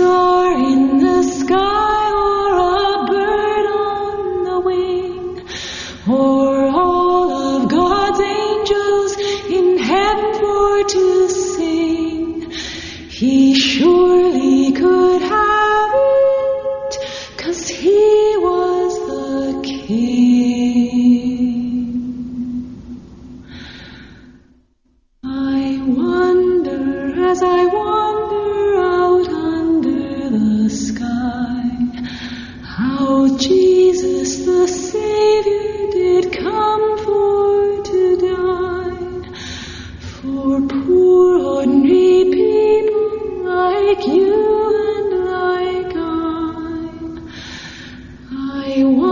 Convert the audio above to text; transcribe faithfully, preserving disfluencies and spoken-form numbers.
star in the sky, or a bird on the wing, or all of God's angels in heaven for to sing, he surely could have it, 'cause he was the King. I wonder, as I wander out under the sky, how Jesus the Savior did come for to die, for poor ordinary people like you and like I. I